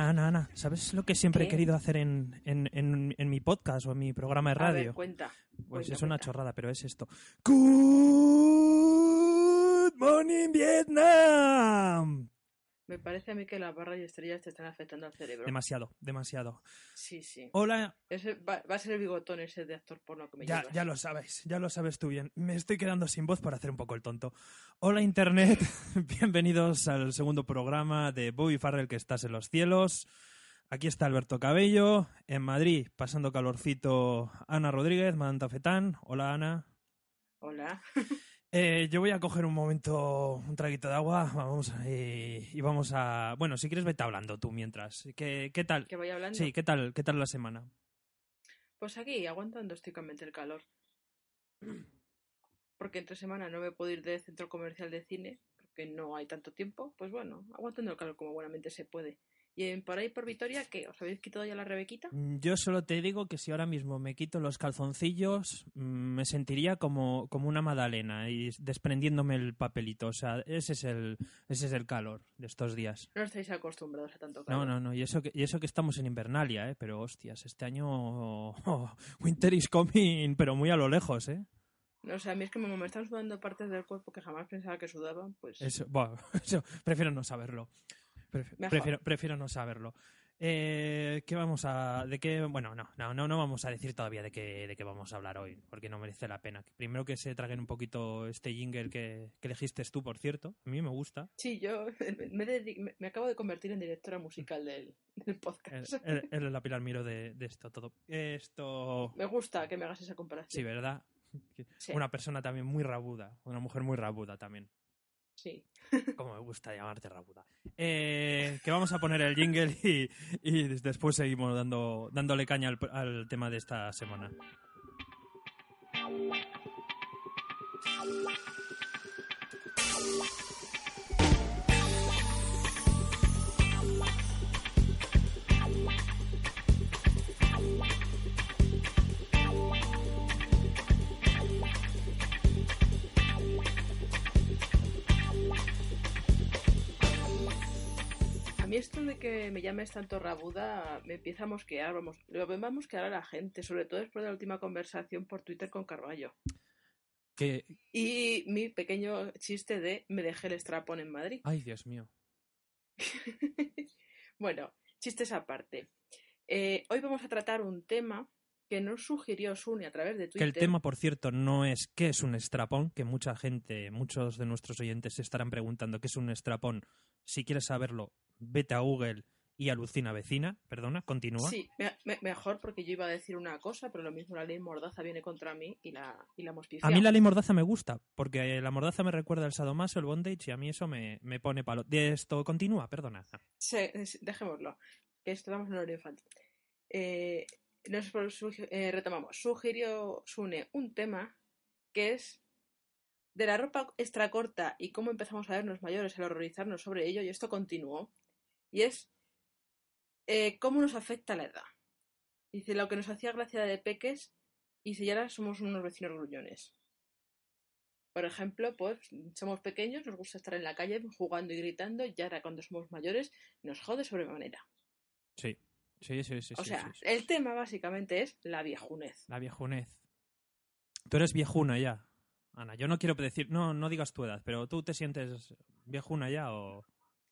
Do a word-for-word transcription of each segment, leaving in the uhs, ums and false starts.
Ana, Ana, Ana, ¿sabes lo que siempre ¿Qué? he querido hacer en, en, en, en mi podcast o en mi programa de radio? A ver, cuenta. Pues cuenta, es una cuenta. chorrada, pero es esto. Good morning, Vietnam. Me parece a mí que las barras y estrellas te están afectando al cerebro. Demasiado, demasiado. Sí, sí. Hola. Ese va, va a ser el bigotón ese de actor porno que me Ya, llevas. ya lo sabes, ya lo sabes tú bien. Me estoy quedando sin voz para hacer un poco el tonto. Hola, Internet. Bienvenidos al segundo programa de Bobby Farrell, que estás en los cielos. Aquí está Alberto Cabello. En Madrid, pasando calorcito, Ana Rodríguez, Madame Fetán. Hola, Ana. Hola. Eh, yo voy a coger un momento, un traguito de agua, vamos a, y, y vamos a... Bueno, si quieres vete hablando tú mientras. ¿Qué, qué tal? ¿Que vaya hablando? Sí, ¿qué tal, qué tal la semana? Pues aquí, aguantando estoicamente el calor. Porque entre semana no me puedo ir del centro comercial de cine, porque no hay tanto tiempo. Pues bueno, aguantando el calor como buenamente se puede. ¿Y en, por ahí por Vitoria qué? ¿Os habéis quitado ya la Rebequita? Yo solo te digo que si ahora mismo me quito los calzoncillos, me sentiría como, como una magdalena y desprendiéndome el papelito. O sea, ese es el, ese es el calor de estos días. No estáis acostumbrados a tanto calor. No, no, no. Y eso que, y eso que estamos en Invernalia, ¿eh? Pero hostias, este año oh, Winter is coming, pero muy a lo lejos, ¿eh? No, o sea, a mí es que me, me están sudando partes del cuerpo que jamás pensaba que sudaban, pues... Eso, bueno, eso, prefiero no saberlo. Pref- prefiero, prefiero no saberlo. Eh, ¿Qué vamos a...? ¿De qué...? Bueno, no, no, no, no vamos a decir todavía de qué, de qué vamos a hablar hoy, porque no merece la pena. Primero que se traguen un poquito este jingle que, que elegiste tú, por cierto. A mí me gusta. Sí, yo me, dedico, me, me acabo de convertir en directora musical del, del podcast. Él es la Pilar Miro de, de esto todo. Esto... Me gusta que me hagas esa comparación. Sí, ¿verdad? Sí. Una persona también muy rabuda, una mujer muy rabuda también. Sí. Como me gusta llamarte rabuda. Eh, que vamos a poner el jingle y, y después seguimos dando, dándole caña al, al tema de esta semana. A mí esto de que me llames tanto rabuda me empieza a mosquear, vamos, lo va a mosquear a la gente, sobre todo después de la última conversación por Twitter con Carballo. Que... Y mi pequeño chiste de me dejé el strapón en Madrid. Ay, Dios mío. Bueno, chistes aparte. Eh, hoy vamos a tratar un tema que nos sugirió Sune a través de Twitter. Que el tema, por cierto, no es qué es un strapón, que mucha gente, muchos de nuestros oyentes se estarán preguntando qué es un strapón. Si quieres saberlo, vete a Google y alucina vecina. Perdona, continúa. Sí, me, me, mejor porque yo iba a decir una cosa, pero lo mismo la ley Mordaza viene contra mí y la, y la hemos pifiado. A mí la ley Mordaza me gusta, porque la Mordaza me recuerda el sadomaso, el bondage, y a mí eso me, me pone palo. De esto continúa, perdona. Sí, dejémoslo, que estamos en horario infantil. Eh, nos sugi- eh, retomamos. Sugirió Sune un tema que es de la ropa extra corta y cómo empezamos a vernos mayores al horrorizarnos sobre ello, y esto continuó. Y es eh, cómo nos afecta la edad. Dice, lo que nos hacía gracia de peques y si ya ahora somos unos vecinos gruñones. Por ejemplo, pues somos pequeños, nos gusta estar en la calle jugando y gritando, y ahora cuando somos mayores nos jode sobremanera. Sí, sí, sí, sí. O sí, sea, sí, sí. el tema básicamente es la viejunez. La viejunez. Tú eres viejuna ya, Ana. Yo no quiero decir, no, no digas tu edad, pero ¿tú te sientes viejuna ya o...?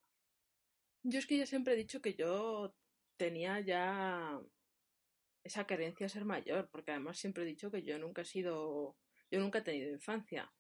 Yo es que yo siempre he dicho que yo tenía ya esa querencia a ser mayor, porque además siempre he dicho que yo nunca he sido, yo nunca he tenido infancia.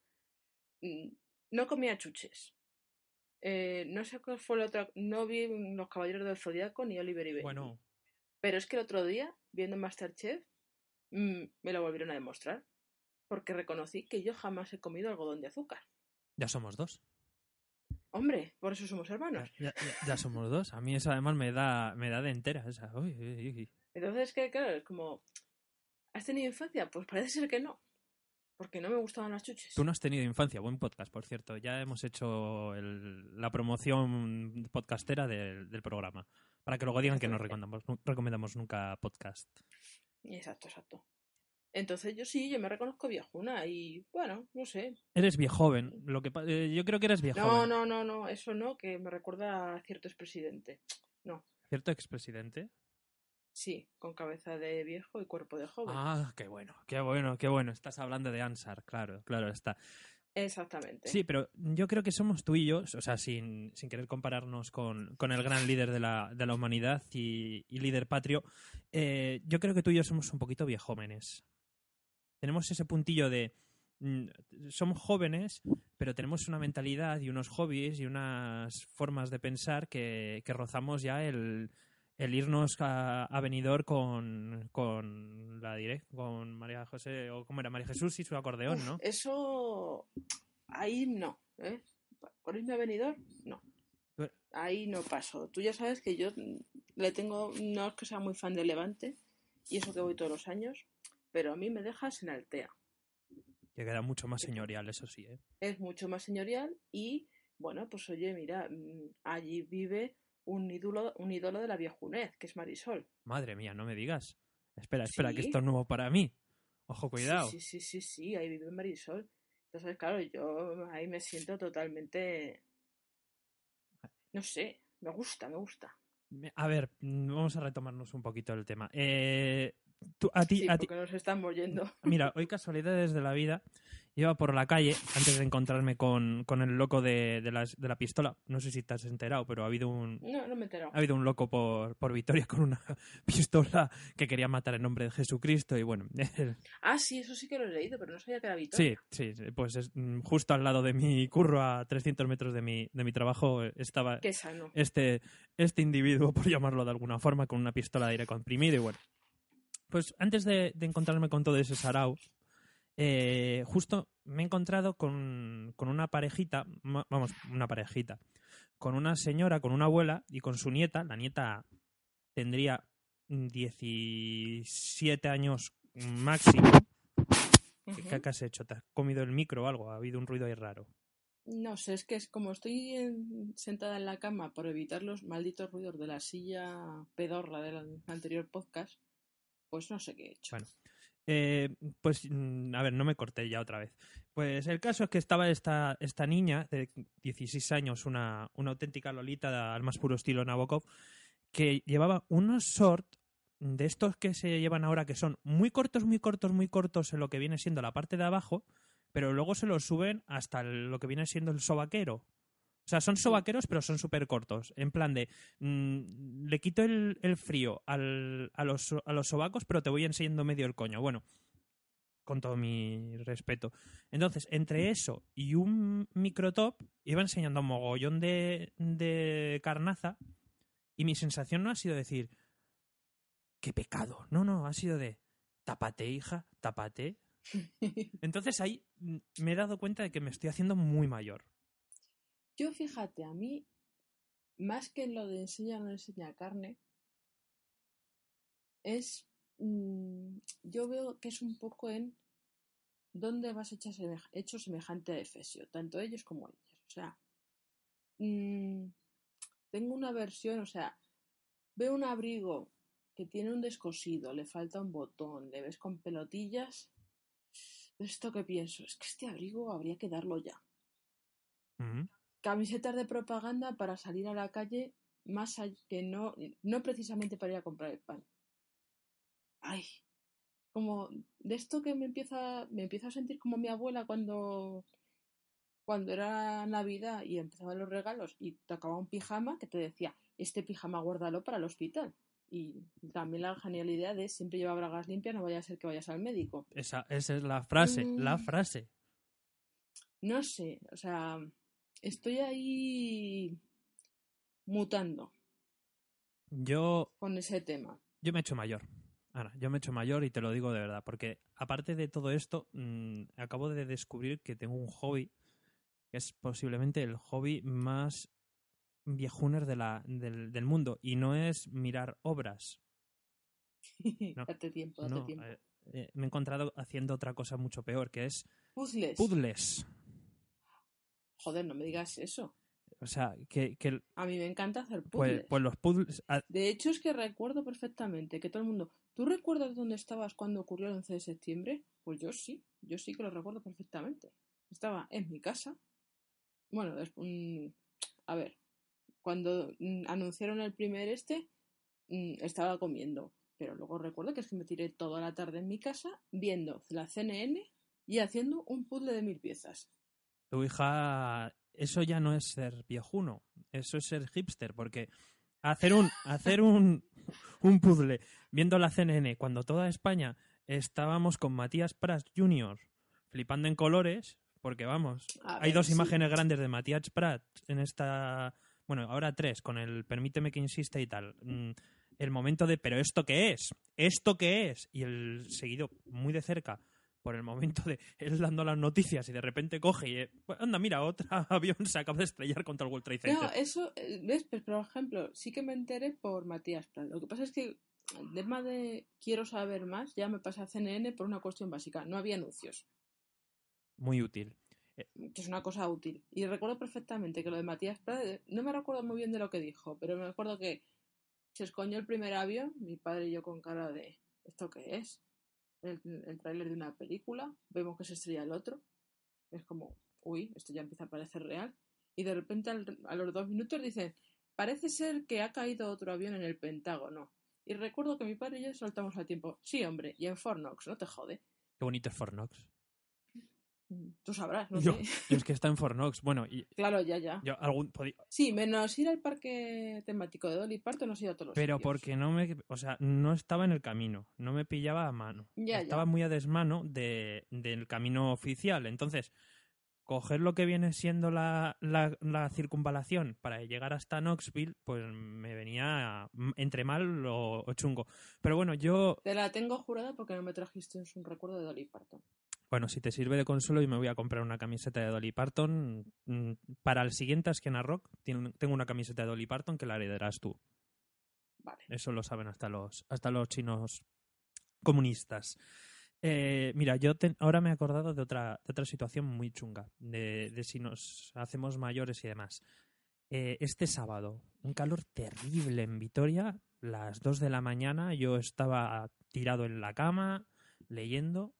No comía chuches. Eh, no sé cuál fue la otra, no vi Los Caballeros del Zodiaco ni Oliver y Benji. Bueno, pero es que el otro día, viendo Masterchef, mmm, me lo volvieron a demostrar, porque reconocí que yo jamás he comido algodón de azúcar. ya somos dos. Hombre, por eso somos hermanos. Ya, ya, ya somos dos. A mí eso además me da, me da de entera. Esa. Uy, uy, uy. Entonces, que claro, es como, ¿has tenido infancia? Pues parece ser que no, porque no me gustaban las chuches. Tú no has tenido infancia. Buen podcast, por cierto. Ya hemos hecho el, la promoción podcastera del, del programa. Para que luego digan que no recomendamos, no recomendamos nunca podcast. Exacto, exacto. Entonces yo sí, yo me reconozco viejuna y, bueno, no sé. Eres viejoven. Lo que, eh, yo creo que eres viejoven. No, no, no, no, eso no, que me recuerda a cierto expresidente. No. ¿Cierto expresidente? Sí, con cabeza de viejo y cuerpo de joven. Ah, qué bueno, qué bueno, qué bueno. Estás hablando de Ansar, claro, claro, está. Exactamente. Sí, pero yo creo que somos tú y yo, o sea, sin, sin querer compararnos con, con el gran líder de la, de la humanidad y, y líder patrio, eh, yo creo que tú y yo somos un poquito viejómenes. Tenemos ese puntillo de... mm, somos jóvenes, pero tenemos una mentalidad y unos hobbies y unas formas de pensar que, que rozamos ya el, el irnos a, a Benidorm con, con la direct, con María José, o cómo era, María Jesús y su acordeón, Uf, ¿no? eso ahí no, ¿eh? Por irme a Benidorm, no. Tú- Ahí no paso. Tú ya sabes que yo le tengo, no es que sea muy fan de Levante, y eso que voy todos los años, pero a mí me dejas en Altea. Que queda mucho más señorial, eso sí, ¿eh? Es mucho más señorial y, bueno, pues oye, mira, mm, allí vive un ídolo, un ídolo de la viejunez, que es Marisol. Madre mía, no me digas. Espera, espera, que esto Sí, es nuevo para mí. Ojo, sí, cuidado. sí, sí, sí, sí, ahí vive Marisol. Entonces, claro, yo ahí me siento totalmente, no sé, me gusta, me gusta. Me- A ver, mm, vamos a retomarnos un poquito el tema. Eh, tú, a ti, Sí, a ti, porque nos estamos yendo. mira, hoy casualidades de la vida, iba por la calle antes de encontrarme con, con el loco de, de, las- de la pistola. No sé si te has enterado, pero ha habido un, No, no me he enterado. ha habido un loco por, por Vitoria con una pistola que quería matar en nombre de Jesucristo y bueno, Ah, sí, eso sí que lo he leído, pero no sabía que era sí, Vitoria. sí, sí, pues es, mm, justo al lado de mi curro, a trescientos metros de mi, de mi trabajo, eh, estaba Qué sano. este, este individuo, por llamarlo de alguna forma, con una pistola de aire comprimido y bueno. Pues antes de, de encontrarme con todo ese sarao, eh, justo me he encontrado con, con una parejita, ma- vamos, una parejita, con una señora, con una abuela y con su nieta. La nieta tendría diecisiete años máximo. ¿Qué, Ujú. qué has hecho? ¿Te has comido el micro o algo? Ha habido un ruido ahí raro. No sé, es que es como estoy en- sentada en la cama por evitar los malditos ruidos de la silla pedorra del anterior podcast, pues no sé qué he hecho. Bueno, eh, pues mm, a ver, no me corté ya otra vez. Pues el caso es que estaba esta, esta niña de dieciséis años, una, una auténtica lolita al más puro estilo Nabokov, que llevaba unos short de estos que se llevan ahora que son muy cortos, muy cortos, muy cortos en lo que viene siendo la parte de abajo, pero luego se los suben hasta el- lo que viene siendo el sobaquero. O sea, son Sí. sobaqueros, pero son súper cortos. En plan de, mm, le quito el, el frío al, a, los, so- a los sobacos, pero te voy enseñando medio el coño. Bueno, con todo mi respeto. Entonces, entre eso y un microtop, iba enseñando un mogollón de, de carnaza y mi sensación no ha sido decir, qué pecado. No, no, ha sido de, tápate, hija, tápate. Entonces ahí mm, me he dado cuenta de que me estoy haciendo muy mayor. Yo fíjate, a mí, más que lo de enseña o no enseña carne, es, mm, yo veo que es un poco en dónde vas hecha semej- hecho semejante a Efesio, tanto ellos como ellas. O sea, mm, tengo una versión, o sea, veo un abrigo que tiene un descosido, le falta un botón, le ves con pelotillas. Esto que pienso, es que este abrigo habría que darlo ya. Mm. Camisetas de propaganda para salir a la calle, más all- que no, no precisamente para ir a comprar el pan. Ay, como de esto que me empieza, me empiezo a sentir como mi abuela cuando, cuando era Navidad y empezaban los regalos y tocaba un pijama que te decía, este pijama guárdalo para el hospital. Y también la genial idea de siempre llevar bragas limpias, no vaya a ser que vayas al médico. Esa, esa es la frase, la Mm, frase. no sé, o sea, estoy ahí mutando Yo, con ese tema. yo me he hecho mayor. Ana, yo me he hecho mayor y te lo digo de verdad, porque aparte de todo esto, mmm, acabo de descubrir que tengo un hobby, que es posiblemente el hobby más viejuner de la, del, del mundo, y no es mirar obras. No, Date tiempo, date no. tiempo. eh, eh, me he encontrado haciendo otra cosa mucho peor, que es Puzzles. puzzles. Joder, no me digas eso. O sea, que, que A mí me encanta hacer pues, puzzles. pues los puzzles... ah, De hecho, es que recuerdo perfectamente que todo el mundo. ¿Tú recuerdas dónde estabas cuando ocurrió el once de septiembre? Pues yo sí, yo sí que lo recuerdo perfectamente. Estaba en mi casa. Bueno, des- mm, a ver, cuando mm, anunciaron el primer este, mm, estaba comiendo. Pero luego recuerdo que es que me tiré toda la tarde en mi casa viendo la C N N y haciendo un puzzle de mil piezas. Tu hija, eso ya no es ser viejuno, eso es ser hipster, porque hacer un, hacer un, un puzzle viendo la C N N cuando toda España estábamos con Matías Prats junior flipando en colores, porque vamos, A hay ver, dos sí. imágenes grandes de Matías Prats en esta, bueno, ahora tres, con el permíteme que insista y tal. Mm, el momento de, ¿pero esto qué es? ¿Esto qué es? Y el seguido muy de cerca por el momento de él dando las noticias y de repente coge y, eh, anda, mira, otro avión se acaba de estrellar contra el World Trade Center. No, eso, eh, ¿ves? Pues, por ejemplo, sí que me enteré por Matías Prats. Lo que pasa es que el tema de quiero saber más ya me pasa a C N N por una cuestión básica. No había anuncios, Muy útil. que es una cosa útil. Y recuerdo perfectamente que lo de Matías Prats, no me recuerdo muy bien de lo que dijo, pero me acuerdo que se escoñó el primer avión, mi padre y yo con cara de ¿esto qué es? El, el tráiler de una película, vemos que se estrella el otro, es como, uy, esto ya empieza a parecer real, y de repente al, a los dos minutos dicen, parece ser que ha caído otro avión en el Pentágono. Y recuerdo que mi padre y yo soltamos al tiempo, sí, hombre, y en Fornox, no te jode. Qué bonito es Fornox. Tú sabrás, no yo, sé. yo es que está en Fornox. Bueno, y Claro, ya, ya. yo algún podí- Sí, menos ir al parque temático de Dolly Parton, no he ido a todos los pero sitios. porque no me, o sea, no estaba en el camino, no me pillaba a mano. Ya, estaba ya. muy a desmano de, del camino oficial. Entonces, coger lo que viene siendo la, la, la circunvalación para llegar hasta Knoxville, pues me venía entre mal o, o chungo. Pero bueno, yo... Te la tengo jurada porque no me trajiste un recuerdo de Dolly Parton. Bueno, si te sirve de consuelo, y me voy a comprar una camiseta de Dolly Parton. Para el siguiente Esquena Rock tengo una camiseta de Dolly Parton que la heredarás tú. Vale. Eso lo saben hasta los, hasta los chinos comunistas. Eh, mira, yo te, ahora me he acordado de otra, de otra situación muy chunga, de, de si nos hacemos mayores y demás. Eh, este sábado, un calor terrible en Vitoria, las dos de la mañana, yo estaba tirado en la cama, leyendo,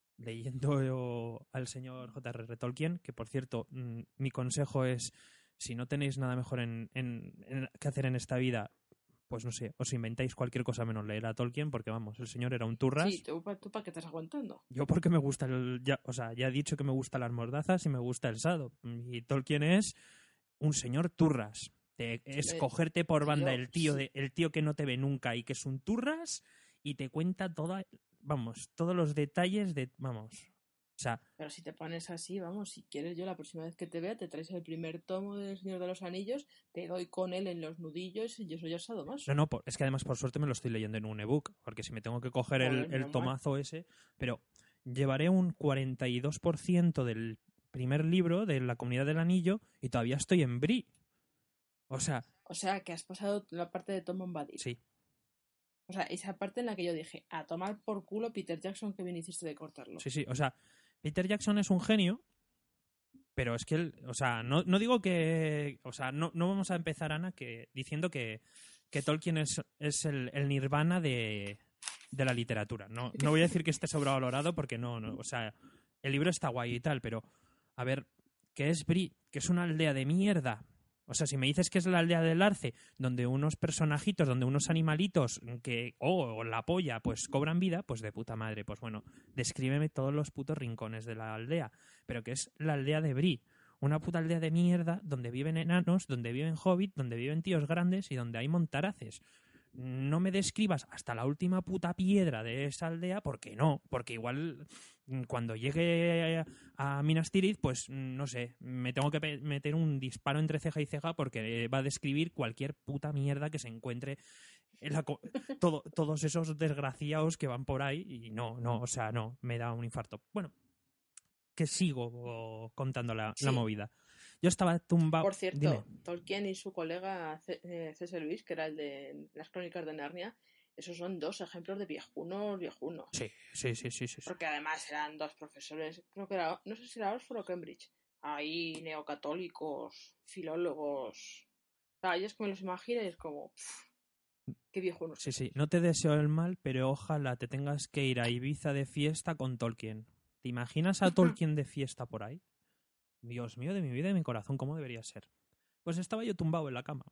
leyendo al señor J R R Tolkien, que por cierto, mmm, mi consejo es, si no tenéis nada mejor en, en, en, que hacer en esta vida, pues no sé, os inventáis cualquier cosa menos leer a Tolkien, porque vamos, el señor era un turras. Sí, ¿tú, tú para qué estás aguantando? Yo porque me gusta el... Ya, o sea, ya he dicho que me gustan las mordazas y me gusta el sado. Y Tolkien es un señor turras. Te, es cogerte por banda el tío, de, el tío que no te ve nunca y que es un turras y te cuenta toda, vamos, todos los detalles de... Vamos... O sea, pero si te pones así, vamos, si quieres yo la próxima vez que te vea te traes el primer tomo del Señor de los Anillos, te doy con él en los nudillos y yo soy asado más. No, no, es que además por suerte me lo estoy leyendo en un ebook, porque si me tengo que coger Joder, el, el tomazo ese, pero llevaré un cuarenta y dos por ciento del primer libro de La Comunidad del Anillo y todavía estoy en Bri. O sea... O sea, que has pasado la parte de Tom Bombadil. Sí. O sea, esa parte en la que yo dije, a tomar por culo Peter Jackson, que bien hiciste de cortarlo. Sí, sí, o sea, Peter Jackson es un genio, pero es que él, o sea, no, no digo que, o sea, no, no vamos a empezar, Ana, que diciendo que, que Tolkien es, es el, el nirvana de, de la literatura. No, no voy a decir que esté sobrevalorado porque no, no, o sea, el libro está guay y tal, pero, a ver, ¿qué es Bri? Que es una aldea de mierda. O sea, si me dices que es la aldea del Arce, donde unos personajitos, donde unos animalitos que, oh, o la polla, pues cobran vida, pues de puta madre. Pues bueno, descríbeme todos los putos rincones de la aldea. Pero que es la aldea de Bri, una puta aldea de mierda donde viven enanos, donde viven hobbits, donde viven tíos grandes y donde hay montaraces. No me describas hasta la última puta piedra de esa aldea, porque no, porque igual cuando llegue a Minas Tirith, pues no sé, me tengo que meter un disparo entre ceja y ceja porque va a describir cualquier puta mierda que se encuentre en la co- todo, todos esos desgraciados que van por ahí y no, no, o sea, no, me da un infarto. Bueno, que sigo contando la, sí. la movida. Yo estaba tumbado. Por cierto, Dime. Tolkien y su colega C S. Lewis, que era el de las Crónicas de Narnia, esos son dos ejemplos de viejunos, viejunos. Sí, sí, sí, sí, sí. Porque además eran dos profesores, creo que era, no sé si era Oxford o Cambridge, ahí neocatólicos, filólogos. O sea, ellos que me los imagino y es como, pff, qué viejunos. Sí, sí, no te deseo el mal, pero ojalá te tengas que ir a Ibiza de fiesta con Tolkien. ¿Te imaginas a Tolkien de fiesta por ahí? Dios mío, de mi vida y de mi corazón, ¿cómo debería ser? Pues estaba yo tumbado en la cama.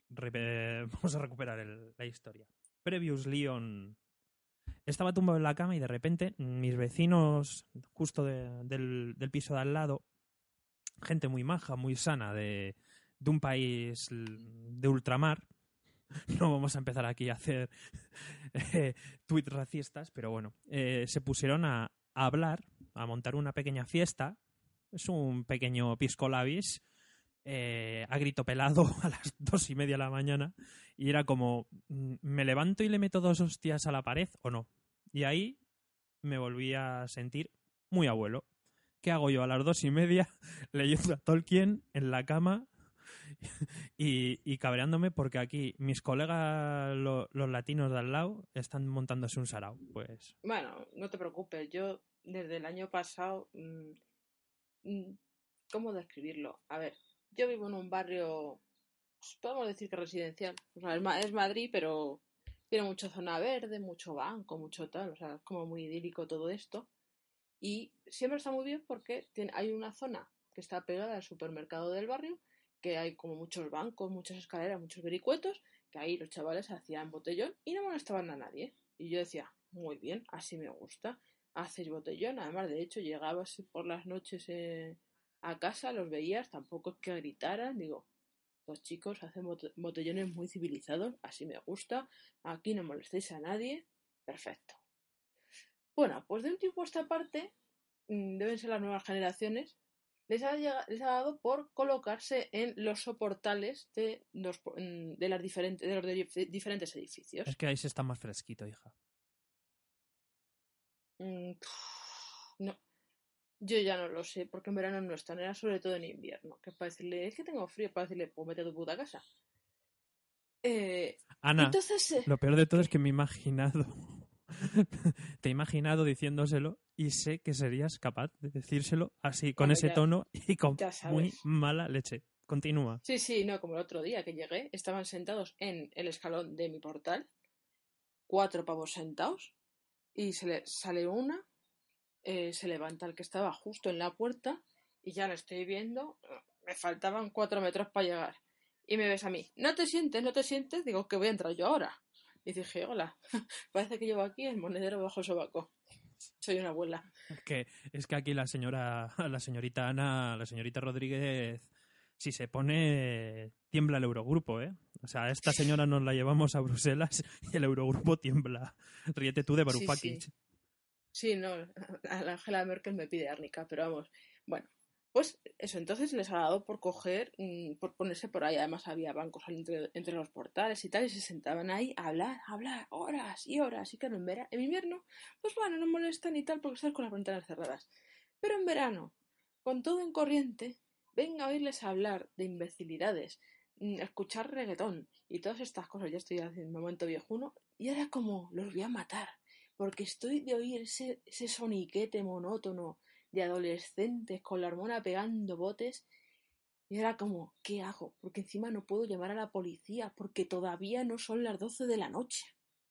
Re- vamos a recuperar el- la historia. Previously on... Estaba tumbado en la cama y de repente mis vecinos, justo de- del, del piso de al lado, gente muy maja, muy sana, de, de un país de ultramar. No vamos a empezar aquí a hacer eh, tweets racistas, pero bueno, eh, se pusieron a, a hablar, a montar una pequeña fiesta. Es un pequeño pisco labis, eh, a grito pelado a las dos y media de la mañana, y era como, ¿me levanto y le meto dos hostias a la pared o no? Y ahí me volví a sentir muy abuelo. ¿Qué hago yo a las dos y media leyendo a Tolkien en la cama y, y cabreándome porque aquí mis colegas, lo, los latinos de al lado, están montándose un sarao? Pues... Bueno, no te preocupes, yo desde el año pasado, mmm, mmm, ¿cómo describirlo? A ver, yo vivo en un barrio, pues, podemos decir que residencial. O sea, es, Ma- es Madrid, pero tiene mucha zona verde, mucho banco, mucho tal. O sea, es como muy idílico todo esto. Y siempre está muy bien porque tiene, hay una zona que está pegada al supermercado del barrio, que hay como muchos bancos, muchas escaleras, muchos vericuetos, que ahí los chavales hacían botellón y no molestaban a nadie. Y yo decía, muy bien, así me gusta, haces botellón. Además, de hecho, llegabas por las noches eh, a casa, los veías, tampoco es que gritaran, digo, los chicos hacen bot- botellones muy civilizados, así me gusta, aquí no molestéis a nadie, perfecto. Bueno, pues de un tiempo a esta parte, mm, deben ser las nuevas generaciones, les ha, llega- les ha dado por colocarse en los soportales de los, po- mm, de las diferentes, de los de dif- diferentes Es edificios. que ahí se está más fresquito, hija. Mm, pf, no, yo ya no lo sé, porque en verano no están, era sobre todo en invierno, que es para decirle, es que tengo frío, para decirle, pues vete a tu puta casa. Eh, Ana, entonces, eh, lo peor de todo es ¿qué? que me he imaginado, te he imaginado diciéndoselo y sé que serías capaz de decírselo así, con Hombre, ese ya, tono y con ya muy sabes. mala leche. Continúa. Sí, sí, no, como el otro día que llegué, estaban sentados en el escalón de mi portal, cuatro pavos sentados, y se le sale una, eh, se levanta el que estaba justo en la puerta, y ya lo estoy viendo, me faltaban cuatro metros para llegar. Y me ves a mí, no te sientes, no te sientes, digo que voy a entrar yo ahora. Y dije, hola, parece que llevo aquí el monedero bajo el sobaco. Soy una abuela. Es que, es que aquí la señora, la señorita Ana, la señorita Rodríguez, si se pone, tiembla el Eurogrupo, ¿eh? O sea, esta señora nos la llevamos a Bruselas y el Eurogrupo tiembla. Ríete tú de Sí, sí. Varoufakis. Sí, no, a la Angela Merkel me pide árnica, pero vamos. Bueno, pues eso, entonces les ha dado por coger, mm, por ponerse por ahí. Además había bancos entre, entre los portales y tal, y se sentaban ahí a hablar, a hablar, horas y horas. Y claro, en, vera- en invierno, pues bueno, no molestan y tal porque estás con las ventanas cerradas. Pero en verano, con todo en corriente, venga a oírles hablar de imbecilidades, mm, escuchar reggaetón y todas estas cosas. Ya estoy haciendo un momento viejuno y ahora como los voy a matar porque estoy de oír ese, ese soniquete monótono de adolescentes con la hormona pegando botes y era como, ¿qué hago? Porque encima no puedo llamar a la policía porque todavía no son las doce de la noche.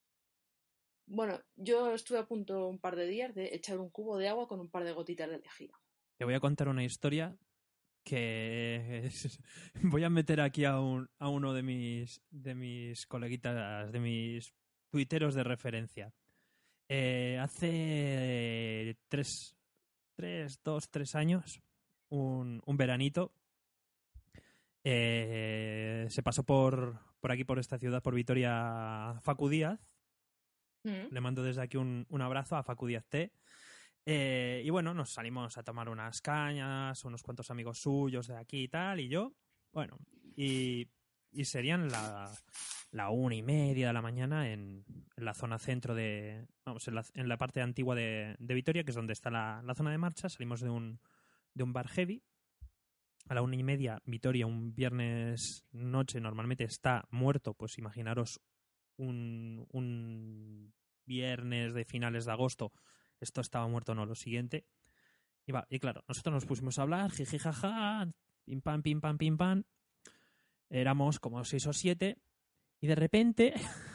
Bueno, yo estuve a punto un par de días de echar un cubo de agua con un par de gotitas de lejía. Te voy a contar una historia que es- voy a meter aquí a, un, a uno de mis, de mis coleguitas, de mis tuiteros de referencia. Eh, hace tres, tres, dos, tres años, un, un veranito, eh, se pasó por, por aquí, por esta ciudad, por Vitoria, Facu Díaz. Mm. Le mando desde aquí un, un abrazo a Facu Díaz T. Eh, y bueno, nos salimos a tomar unas cañas, unos cuantos amigos suyos de aquí y tal, y yo, bueno, y, y serían la, la una y media de la mañana en, en la zona centro de, vamos, en la, en la parte antigua de, de Vitoria, que es donde está la, la zona de marcha. Salimos de un, de un bar heavy. A la una y media, Vitoria, un viernes noche, normalmente está muerto, pues imaginaros un, un viernes de finales de agosto, esto estaba muerto, no, lo siguiente. Y, va, y claro, nosotros nos pusimos a hablar, jiji, jaja, pim pam, pim pam, pim pam. Éramos como seis o siete, y de repente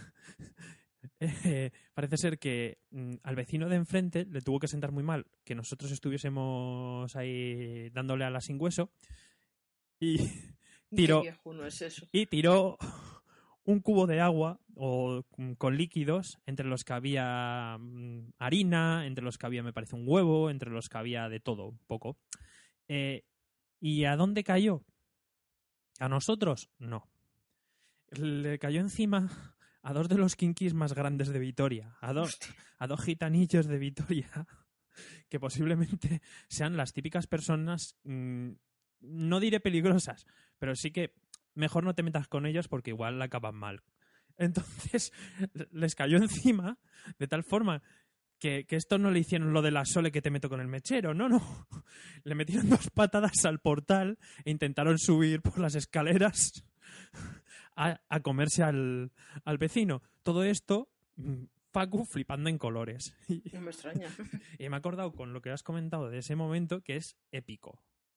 eh, parece ser que mm, al vecino de enfrente le tuvo que sentar muy mal que nosotros estuviésemos ahí dándole a la sin hueso, y ¿Qué tiró, viejuno es eso? y tiró un cubo de agua o con líquidos entre los que había mm, harina, entre los que había, me parece, un huevo, entre los que había de todo, un poco. Eh, ¿Y a dónde cayó? ¿A nosotros? No. Le cayó encima a dos de los kinkis más grandes de Vitoria, a dos, a dos gitanillos de Vitoria, que posiblemente sean las típicas personas, mmm, no diré peligrosas, pero sí que mejor no te metas con ellos porque igual la acaban mal. Entonces les cayó encima de tal forma que, que esto no le hicieron lo de la Sole que te meto con el mechero, no, no. Le metieron dos patadas al portal e intentaron subir por las escaleras a, a comerse al, al vecino. Todo esto, Facu flipando en colores. No me extraña. Y me he acordado con lo que has comentado de ese momento que es épico.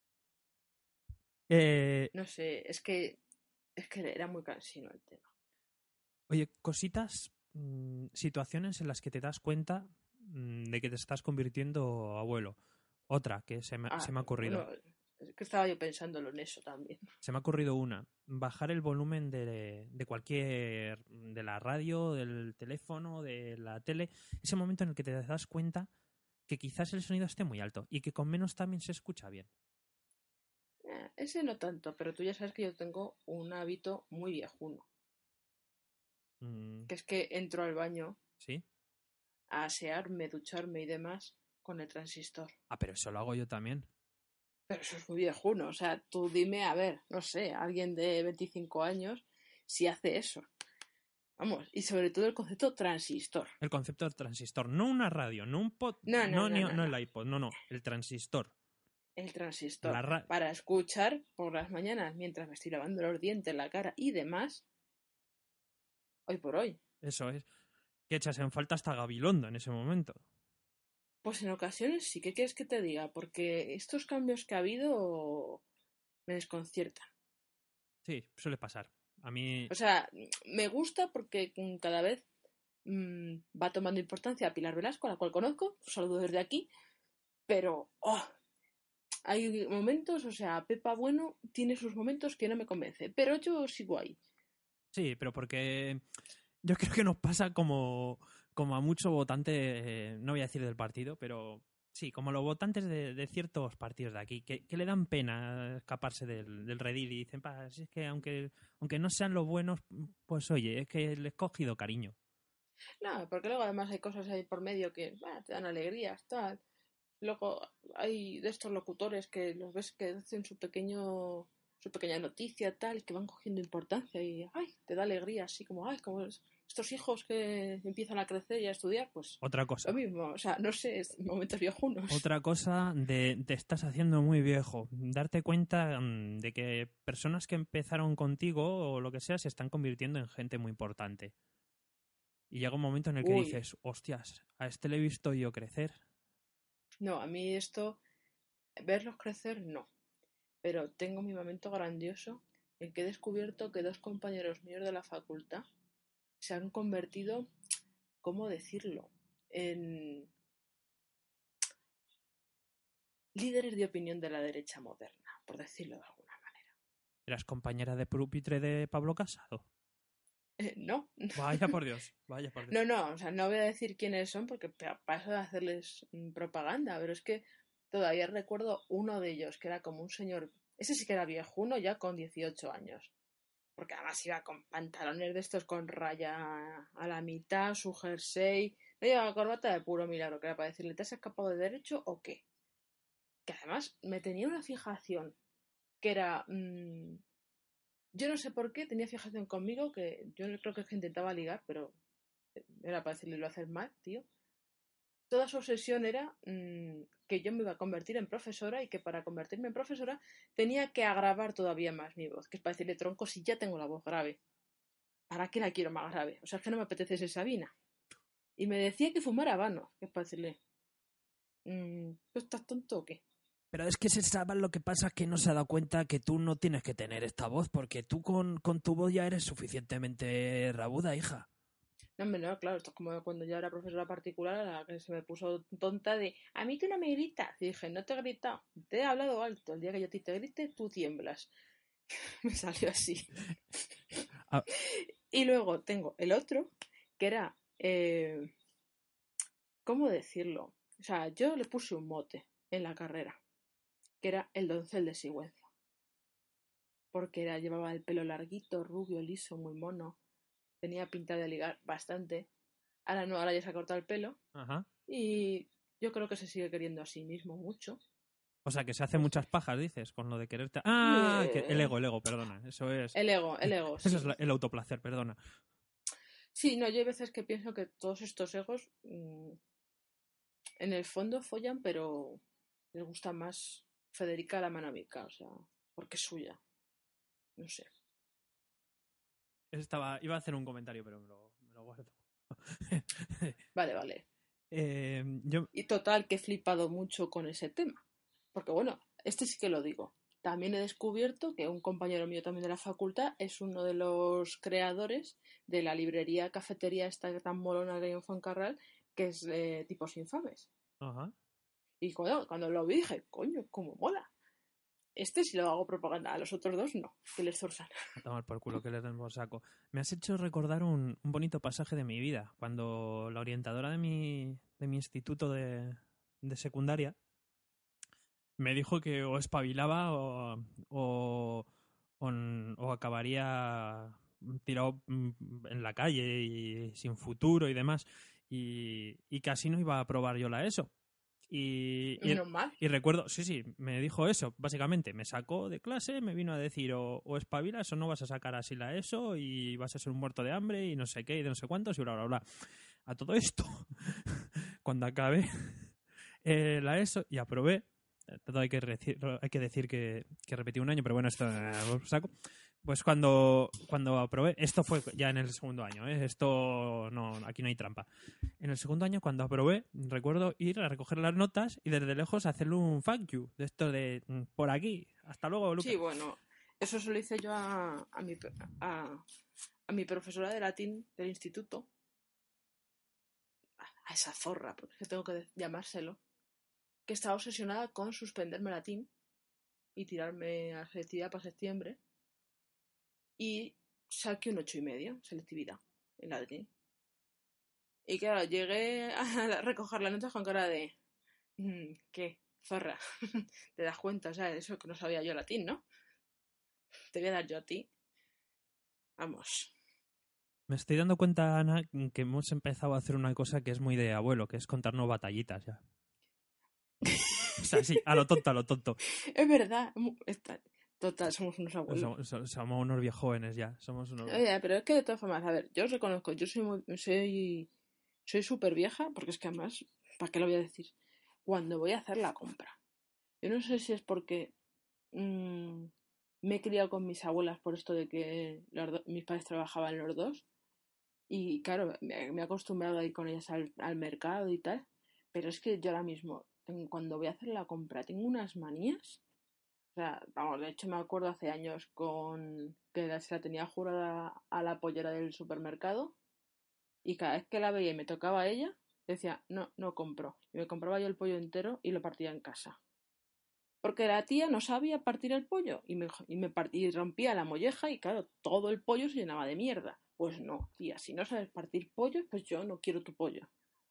Eh, no sé, es que es que era muy cansino el tema. Oye, cositas, mmm, situaciones en las que te das cuenta mmm, de que te estás convirtiendo abuelo. Otra que se me, ah, se me ha ocurrido. Bueno, es que estaba yo pensándolo en eso también. Se me ha ocurrido una. Bajar el volumen de, de cualquier... de la radio, del teléfono, de la tele. Ese momento en el que te das cuenta que quizás el sonido esté muy alto y que con menos también se escucha bien. Eh, ese no tanto, pero tú ya sabes que yo tengo un hábito muy viejuno. Mm, Que es que entro al baño ¿sí? a asearme, ducharme y demás con el transistor. Ah, pero eso lo hago yo también. Pero eso es muy viejuno. O sea, tú dime, a ver, no sé, alguien de veinticinco años si hace eso. Vamos, y sobre todo el concepto transistor. El concepto del transistor. No una radio, no un pod... No, no, no, ni- no, no. el iPod, no, no. El transistor. El transistor. La ra- Para escuchar por las mañanas mientras me estoy lavando los dientes, la cara y demás. Hoy por hoy. Eso es. Que echas en falta hasta Gabilondo en ese momento. Pues en ocasiones sí, ¿qué quieres que te diga? Porque estos cambios que ha habido me desconciertan. Sí, suele pasar. A mí... O sea, me gusta porque cada vez mmm, va tomando importancia Pilar Velasco, a la cual conozco, un saludo desde aquí, pero oh, hay momentos, o sea, Pepa Bueno tiene sus momentos que no me convence, pero yo sigo ahí. Sí, pero porque yo creo que nos pasa como, como a mucho votante, eh, no voy a decir del partido, pero sí, como los votantes de, de ciertos partidos de aquí, que, que le dan pena escaparse del, del redil y dicen, pa, si es que aunque, aunque no sean los buenos, pues oye, es que les he cogido cariño. No, porque luego además hay cosas ahí por medio que bah, te dan alegrías, tal. Luego hay de estos locutores que los ves que hacen su pequeño su pequeña noticia, tal, que van cogiendo importancia y ay, te da alegría, así como, ay, como estos hijos que empiezan a crecer y a estudiar, pues Otra cosa. lo mismo, o sea, no sé, momentos viejunos. Otra cosa de te estás haciendo muy viejo. Darte cuenta mmm, de que personas que empezaron contigo o lo que sea se están convirtiendo en gente muy importante. Y llega un momento en el que Uy. dices, hostias, a este le he visto yo crecer. No, a mí esto, verlos crecer, no. Pero tengo mi momento grandioso en que he descubierto que dos compañeros míos de la facultad se han convertido, ¿cómo decirlo?, en líderes de opinión de la derecha moderna, por decirlo de alguna manera. ¿Eras compañera de pupitre de Pablo Casado? Eh, no. Vaya por Dios, vaya por Dios. No, no, o sea, no voy a decir quiénes son porque paso de hacerles propaganda, pero es que todavía recuerdo uno de ellos, que era como un señor, ese sí que era viejuno ya con dieciocho años, porque además iba con pantalones de estos con raya a la mitad, su jersey, no llevaba corbata de puro milagro, que era para decirle, ¿te has escapado de derecho o qué? Que además me tenía una fijación, que era... Mmm, yo no sé por qué tenía fijación conmigo, que yo creo que es que intentaba ligar, pero era para decirle lo haces mal, tío. Toda su obsesión era mmm, que yo me iba a convertir en profesora y que para convertirme en profesora tenía que agravar todavía más mi voz, que es para decirle, tronco, si ya tengo la voz grave, ¿para qué la quiero más grave? O sea, es que no me apetece ser Sabina. Y me decía que fumara habano, que es para decirle, mmm, ¿tú estás tonto o qué? Pero es que se sabe lo que pasa, que no se ha dado cuenta que tú no tienes que tener esta voz, porque tú con, con tu voz ya eres suficientemente rabuda, hija. No, hombre, no, claro, esto es como cuando yo era profesora particular, a la que se me puso tonta de, a mí tú no me gritas. Y dije, no te he gritado, te he hablado alto. El día que yo a ti te grite, tú tiemblas. Me salió así. Ah. Y luego tengo el otro, que era... Eh, ¿cómo decirlo? O sea, yo le puse un mote en la carrera, que era el doncel de Sigüenza. Porque era, llevaba el pelo larguito, rubio, liso, muy mono. Tenía pinta de ligar bastante. Ahora no, ahora ya se ha cortado el pelo. Ajá. Y yo creo que se sigue queriendo a sí mismo mucho. O sea, que se hace muchas pajas, dices, con lo de quererte... Ah, Eh, que el ego, el ego, perdona. Eso es... El ego, el ego, Eso sí. es la- el autoplacer, perdona. Sí, no, yo hay veces que pienso que todos estos egos mmm, en el fondo follan, pero les gusta más Federica la Manamica, o sea, porque es suya. No sé. Estaba... Iba a hacer un comentario, pero me lo, me lo guardo. Vale, vale. Eh, yo... Y total, que he flipado mucho con ese tema. Porque bueno, este sí que lo digo. También he descubierto que un compañero mío también de la facultad es uno de los creadores de la librería cafetería esta tan molona que hay en Fuencarral, que es de Tipos Infames. Ajá. Y cuando, cuando lo vi dije, coño, cómo mola. Este sí lo hago propaganda, a los otros dos no, que les zorzan. A tomar por culo, que les den por saco. Me has hecho recordar un, un bonito pasaje de mi vida, cuando la orientadora de mi, de mi instituto de, de secundaria me dijo que o espabilaba o, o, o, o acabaría tirado en la calle y sin futuro y demás. Y, y casi no iba a probar yo la ESO. Y, y, Menos mal. y recuerdo, sí, sí, me dijo eso, básicamente, me sacó de clase, me vino a decir o, o espabilas o no vas a sacar así la ESO y vas a ser un muerto de hambre y no sé qué y de no sé cuántos y bla, bla, bla. A todo esto, cuando acabé eh, la ESO y aprobé, todo hay que, decir, hay que decir que, que repetí un año, pero bueno, esto eh, lo saco. Pues cuando, cuando aprobé, esto fue ya en el segundo año, ¿eh? Esto no, aquí no hay trampa. En el segundo año, cuando aprobé, recuerdo ir a recoger las notas y desde lejos hacerle un thank you, de esto de por aquí, hasta luego, Lucas. Sí, bueno, eso se lo hice yo a, a, mi, a, a mi profesora de latín del instituto, a esa zorra, porque tengo que llamárselo, que estaba obsesionada con suspenderme latín y tirarme a selectividad para septiembre. Y saqué un ocho y medio, selectividad, en latín. Y claro, llegué a recoger la nota con cara de... ¿Qué? Zorra. Te das cuenta, o sea, eso que no sabía yo latín, ¿no? Te voy a dar yo a ti. Vamos. Me estoy dando cuenta, Ana, que hemos empezado a hacer una cosa que es muy de abuelo, que es contarnos batallitas ya. O sea, sí, a lo tonto, a lo tonto. Es verdad. Está... Total, somos unos abuelos. Somos, somos unos viejóvenes ya. Somos unos... Oye, pero es que de todas formas, a ver, yo os reconozco, yo soy muy, soy soy súper vieja, porque es que además, ¿para qué lo voy a decir? Cuando voy a hacer la compra. Yo no sé si es porque mmm, me he criado con mis abuelas por esto de que los do, mis padres trabajaban los dos. Y claro, me, me he acostumbrado a ir con ellas al, al mercado y tal. Pero es que yo ahora mismo, cuando voy a hacer la compra, tengo unas manías. O sea, vamos, de hecho me acuerdo hace años con que la, se la tenía jurada a la pollera del supermercado y cada vez que la veía y me tocaba a ella, decía, no, no compro. Y me compraba yo el pollo entero y lo partía en casa. Porque la tía no sabía partir el pollo y me, y me partía, y rompía la molleja y claro, todo el pollo se llenaba de mierda. Pues no, tía, si no sabes partir pollo, pues yo no quiero tu pollo.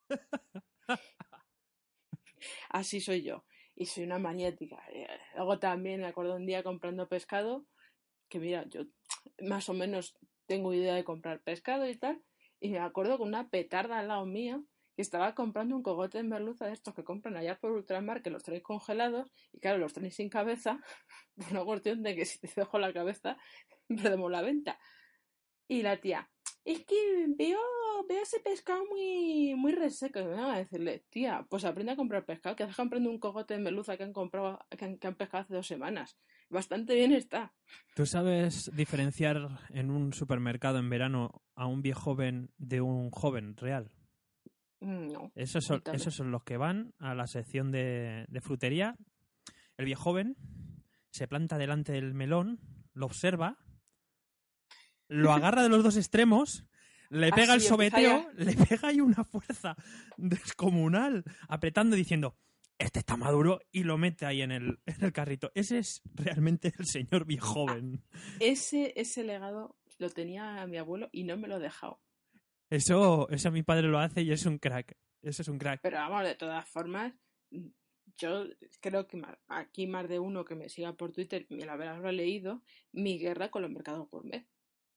Así soy yo. Y soy una maniática. Luego también me acuerdo un día comprando pescado, que mira, yo más o menos tengo idea de comprar pescado y tal, y me acuerdo con una petarda al lado mío, que estaba comprando un cogote de merluza de estos que compran allá por ultramar, que los traéis congelados, y claro, los tenéis sin cabeza, por una cuestión de que si te dejo la cabeza, perdemos la venta. Y la tía, es que veo, veo ese pescado muy, muy reseco. Y me van a decirle, tía, pues aprende a comprar pescado, que haces comprando un cogote de merluza que han comprado, que han, que han pescado hace dos semanas. Bastante bien está. ¿Tú sabes diferenciar en un supermercado en verano a un viejo joven de un joven real? No. Esos son, esos son los que van a la sección de, de frutería. El viejo joven se planta delante del melón, lo observa, lo agarra de los dos extremos, le pega ah, el sí, sobeteo, le pega ahí una fuerza descomunal, apretando y diciendo, este está maduro, y lo mete ahí en el, en el carrito. Ese es realmente el señor viejo joven. Ah, ese, ese legado lo tenía a mi abuelo y no me lo ha dejado. Eso, eso mi padre lo hace y es un crack. Eso es un crack. Pero vamos, de todas formas, yo creo que más, aquí más de uno que me siga por Twitter me lo habrá leído, mi guerra con los mercados gourmet.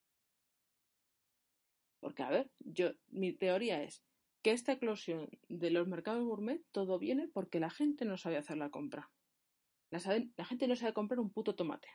Porque, a ver, yo mi teoría es que esta eclosión de los mercados gourmet todo viene porque la gente no sabe hacer la compra. La, sabe, la gente no sabe comprar un puto tomate.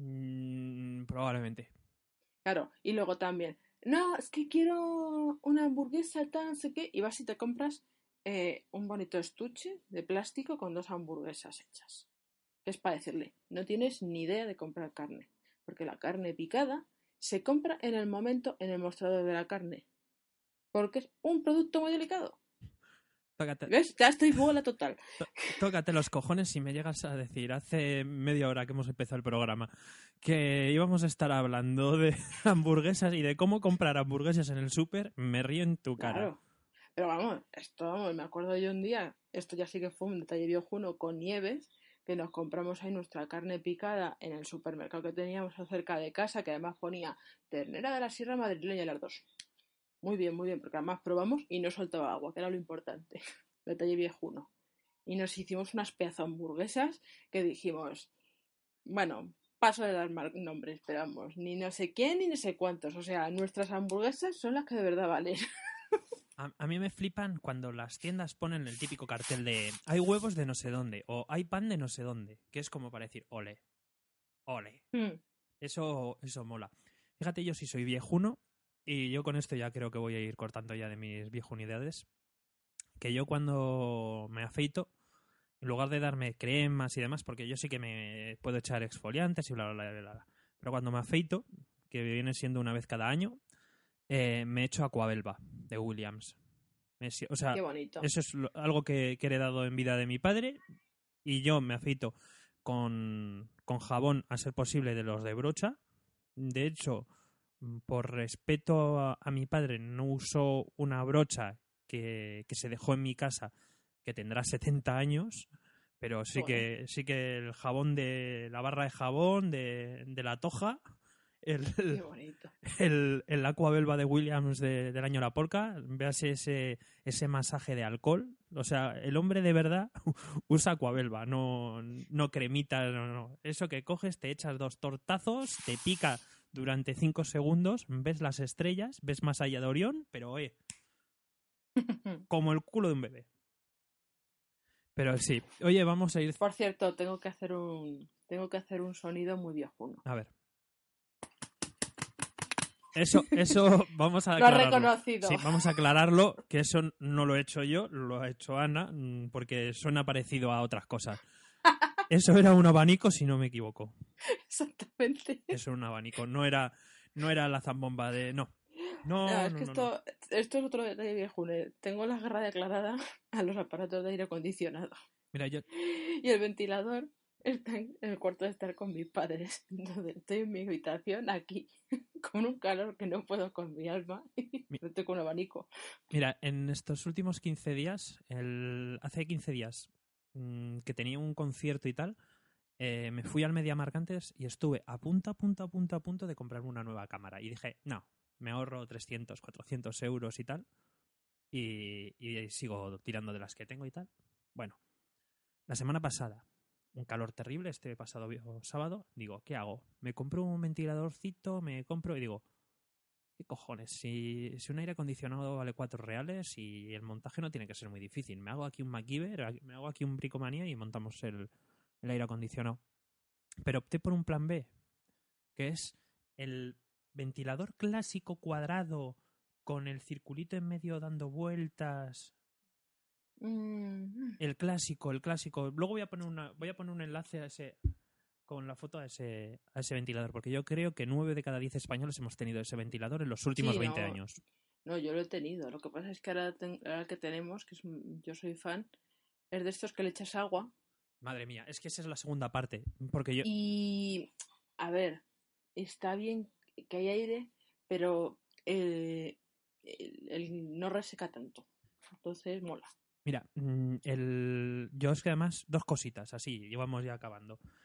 Mm, probablemente. Claro, y luego también, no, es que quiero una hamburguesa tal, no sé qué, y vas y te compras eh, un bonito estuche de plástico con dos hamburguesas hechas. ¿Qué es para decirle? No tienes ni idea de comprar carne, porque la carne picada se compra en el momento en el mostrador de la carne, porque es un producto muy delicado. Tócate, ¿Ves? Ya estoy bola total. tó- tócate los cojones si me llegas a decir hace media hora que hemos empezado el programa que íbamos a estar hablando de hamburguesas y de cómo comprar hamburguesas en el súper, me río en tu cara. Claro. Pero vamos, esto, vamos, me acuerdo yo un día, esto ya sí que fue un detalle viejuno con Nieves, que nos compramos ahí nuestra carne picada en el supermercado que teníamos cerca de casa, que además ponía ternera de la Sierra Madrileña las dos. Muy bien, muy bien, porque además probamos y no soltaba agua, que era lo importante. Detalle viejuno. Y nos hicimos unas pedazo hamburguesas que dijimos, bueno, paso de dar mal nombres, pero vamos, ni no sé quién ni no sé cuántos. O sea, nuestras hamburguesas son las que de verdad valen. A, a mí me flipan cuando las tiendas ponen el típico cartel de hay huevos de no sé dónde o hay pan de no sé dónde, que es como para decir ole, ole. Hmm. Eso, eso mola. Fíjate, yo sí soy viejuno y yo con esto ya creo que voy a ir cortando ya de mis viejunidades. Que yo cuando me afeito, en lugar de darme cremas y demás, porque yo sí que me puedo echar exfoliantes y bla, bla, bla, bla, bla. Pero cuando me afeito, que viene siendo una vez cada año, eh, me echo Aquabelva de Williams. Me si- o sea, Qué bonito. eso es lo- algo que, que he heredado en vida de mi padre y yo me afeito con, con jabón, a ser posible, de los de brocha. De hecho, mm, por respeto a, a mi padre, no uso una brocha que, que se dejó en mi casa, que tendrá setenta años, pero sí Joder. que, sí que el jabón de la barra de jabón, de, de la toja, el, Qué bonito. el, el Aquabelva de Williams de- del año La Polka, veas ese, ese masaje de alcohol. O sea, el hombre de verdad usa Aquabelva, no, no cremita, no, no. Eso que coges, te echas dos tortazos, te pica durante cinco segundos, ves las estrellas, ves más allá de Orión, pero eh, como el culo de un bebé. Pero sí, oye, vamos a ir... Por cierto, tengo que hacer un tengo que hacer un sonido muy viejuno. A ver. Eso, eso vamos a Lo has aclararlo. reconocido. Sí, vamos a aclararlo, que eso no lo he hecho yo, lo ha hecho Ana, mm, porque suena parecido a otras cosas. Eso era un abanico, si no me equivoco. Exactamente. Eso era un abanico, no era, no era la zambomba de... No, No, no, es no, que no, no. esto, esto es otro detalle viejuno. Tengo la guerra declarada a los aparatos de aire acondicionado. Mira, yo... Y el ventilador está en el cuarto de estar con mis padres. Entonces estoy en mi habitación aquí, con un calor que no puedo con mi alma. Y mi- estoy con un abanico. Mira, en estos últimos quince días, el, hace quince días mm, que tenía un concierto y tal, eh, me fui al MediaMarkt antes y estuve a punto, a punto, a punto, a punto de comprarme una nueva cámara. Y dije, no, me ahorro trescientos, cuatrocientos euros y tal. Y, y sigo tirando de las que tengo y tal. Bueno, la semana pasada, un calor terrible, este pasado vi- sábado, digo, ¿qué hago? Me compro un ventiladorcito, me compro y digo, ¿qué cojones? Si, si un aire acondicionado vale cuatro reales y el montaje no tiene que ser muy difícil. Me hago aquí un MacGyver, me hago aquí un Bricomanía y montamos el, el aire acondicionado. Pero opté por un plan B, que es el ventilador clásico cuadrado con el circulito en medio dando vueltas. Mm. El clásico, el clásico. Luego voy a poner una, voy a poner un enlace a ese con la foto a ese, a ese ventilador, porque yo creo que nueve de cada diez españoles hemos tenido ese ventilador en los últimos Sí, veinte no, años. no, yo lo he tenido. Lo que pasa es que ahora, ten- ahora que tenemos, que es, un- yo soy fan, es de estos que le echas agua. Madre mía, es que esa es la segunda parte, porque yo... Y, a ver, está bien que hay aire, pero eh, el, el no reseca tanto. Entonces, mola. Mira, mm, el, yo es que además, dos cositas, así, llevamos ya acabando.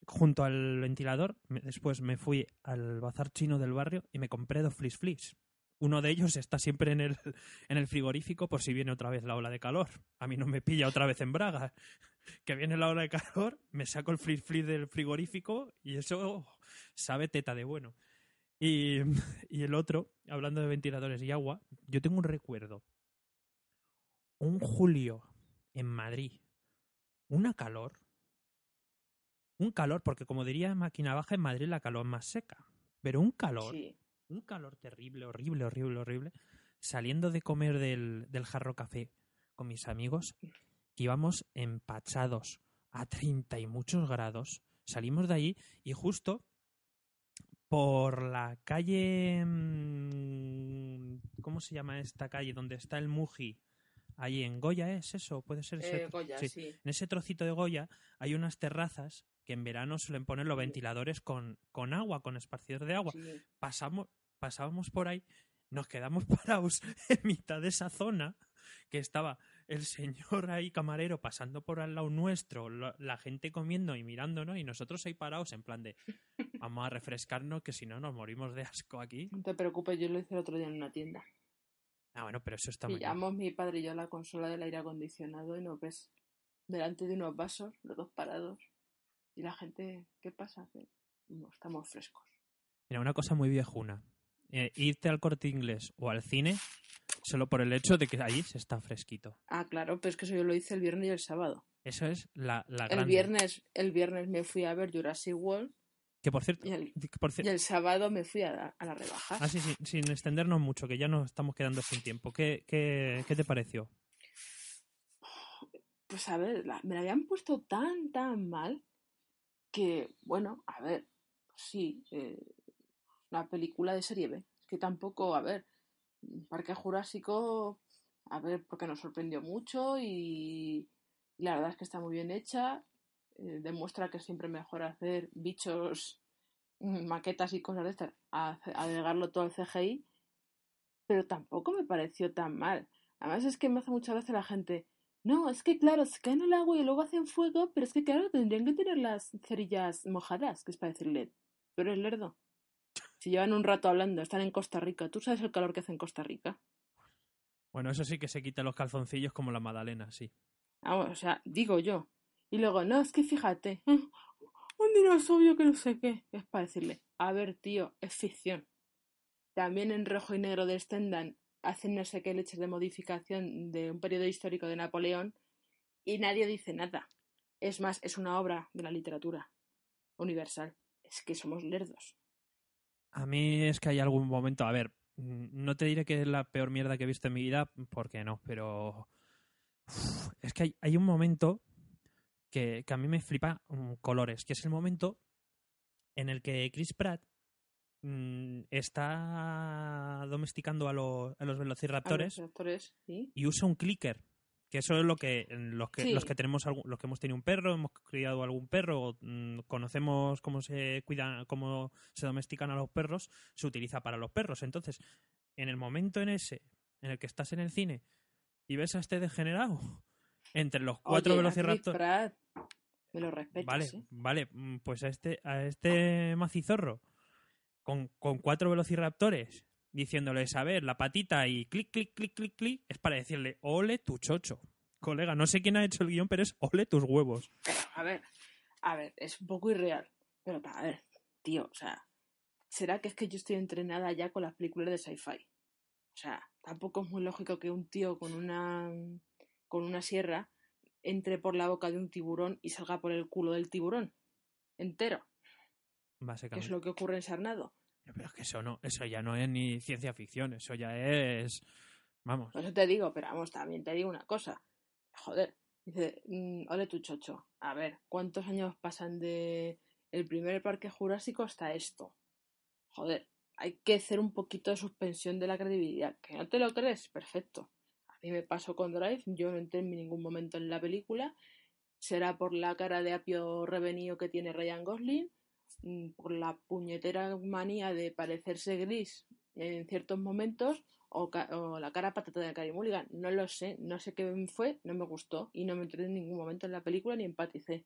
junto al ventilador, me, después me fui al bazar chino del barrio y me compré dos flis flis. Uno de ellos está siempre en el, en el frigorífico por si viene otra vez la ola de calor. A mí no me pilla otra vez en Braga. Que viene la ola de calor, me saco el flis flis del frigorífico y eso sabe teta de bueno. Y, y el otro, hablando de ventiladores y agua, yo tengo un recuerdo. Un julio en Madrid. Una calor. Un calor, porque como diría Máquina Baja, en Madrid la calor es más seca. Pero un calor, Sí. un calor terrible, horrible, horrible, horrible. Saliendo de comer del, del Jarro Café con mis amigos, que íbamos empachados a treinta y muchos grados. Salimos de allí y justo por la calle... ¿Cómo se llama esta calle? Donde está el Muji. Ahí en Goya, ¿es eso? ¿Puede ser ese? Eh, Goya, sí. sí. En ese trocito de Goya hay unas terrazas que en verano suelen poner los Sí. ventiladores con, con agua, con esparcidor de agua. Sí. Pasamos, pasábamos por ahí, nos quedamos parados en mitad de esa zona que estaba el señor ahí camarero pasando por al lado nuestro, lo, la gente comiendo y mirándonos y nosotros ahí parados en plan de vamos a refrescarnos que si no nos morimos de asco aquí. No te preocupes, yo lo hice el otro día en una tienda. Ah, bueno, pero eso está muy bien. Pillamos mi padre y yo la consola del aire acondicionado y nos ves delante de unos vasos, los dos parados. Y la gente, ¿qué pasa? Que no, estamos frescos. Mira, una cosa muy viejuna. Eh, irte al Corte Inglés o al cine solo por el hecho de que allí se está fresquito. Ah, claro, pero es que eso yo lo hice el viernes y el sábado. Eso es la, la El grande. viernes, el viernes me fui a ver Jurassic World Que por cierto... y el, que por cier- y el sábado me fui a, la- a las rebajas. Ah, sí, sí, sin extendernos mucho, que ya nos estamos quedando sin tiempo. ¿Qué, qué, qué te pareció? Pues a ver, la- me la habían puesto tan, tan mal que, bueno, a ver, sí, eh, una película de serie B. Que tampoco, a ver, Parque Jurásico, a ver, porque nos sorprendió mucho y, y la verdad es que está muy bien hecha. Eh, demuestra que es siempre mejor hacer bichos, mm, maquetas y cosas de estas, a hace- agregarlo todo al C G I, pero tampoco me pareció tan mal. Además es que me hace muchas veces la gente, no, es que claro, se caen al agua y luego hacen fuego, pero es que claro, tendrían que tener las cerillas mojadas, que es para decirle, tú eres lerdo. Si llevan un rato hablando, están en Costa Rica, ¿tú sabes el calor que hace en Costa Rica? Bueno, eso sí que se quita los calzoncillos como la Madalena, sí. Vamos, o sea, digo yo. Y luego, no, es que fíjate, un dinosaurio que no sé qué. Es para decirle, a ver, tío, es ficción. También en rojo y negro de Stendhal hacen no sé qué leches de modificación de un periodo histórico de Napoleón y nadie dice nada. Es más, es una obra de la literatura universal. Es que somos lerdos. A mí es que hay algún momento... A ver, mm, no te diré que es la peor mierda que he visto en mi vida, porque no, pero... Uf, es que hay, hay un momento que, que a mí me flipa um, colores, que es el momento en el que Chris Pratt mm, está domesticando a, lo- a los velociraptores A los actores, ¿sí? y usa un clicker. Que eso es lo que los que Sí. los que tenemos algún- los que hemos tenido un perro, hemos criado algún perro, o, mm, conocemos cómo se cuidan, cómo se domestican a los perros, se utiliza para los perros. Entonces, en el momento en ese en el que estás en el cine y ves a este degenerado entre los cuatro Oye, a Chris velociraptores, Pratt, me lo respetas, vale, ¿eh? vale, mm, pues a este a este macizorro con, con cuatro velociraptores diciéndoles, a ver, la patita y clic, clic, clic, clic, clic, es para decirle, ole tu chocho. Colega, no sé quién ha hecho el guión, pero es ole tus huevos. Pero, a ver, a ver, es un poco irreal. Pero, a ver, tío, o sea, ¿será que es que yo estoy entrenada ya con las películas de sci-fi? O sea, tampoco es muy lógico que un tío con una con una sierra entre por la boca de un tiburón y salga por el culo del tiburón entero, que es Básicamente. lo que ocurre en Sarnado. Pero es que eso no, eso ya no es ni ciencia ficción, eso ya es, vamos. Por eso te digo, pero vamos, también te digo una cosa. Joder, dice, mm, ole tu chocho. A ver, ¿cuántos años pasan de el primer parque jurásico hasta esto? Joder, hay que hacer un poquito de suspensión de la credibilidad. ¿Que no te lo crees? Perfecto. A mí me pasó con Drive, yo no entré en ningún momento en la película. Será por la cara de apio revenido que tiene Ryan Gosling, mm, por la puñetera manía de parecerse gris en ciertos momentos, o, ca- o la cara patata de Carey Mulligan. No lo sé, no sé qué fue, no me gustó y no me entré en ningún momento en la película ni empaticé.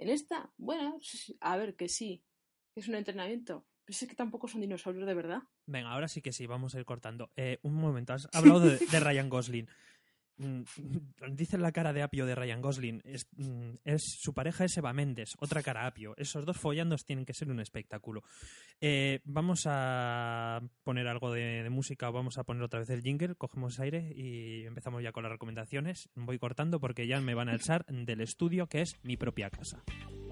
En esta, bueno, a ver, que sí, que es un entrenamiento. Pero es que tampoco son dinosaurios de verdad. Venga, ahora sí que sí, vamos a ir cortando. Eh, un momento, has hablado de, de Ryan Gosling. Mm, dice la cara de apio de Ryan Gosling. Es, mm, es, su pareja es Eva Méndez, otra cara apio. Esos dos follandos tienen que ser un espectáculo. Eh, vamos a poner algo de, de música, vamos a poner otra vez el jingle, cogemos aire y empezamos ya con las recomendaciones. Voy cortando porque ya me van a echar del estudio, que es mi propia casa.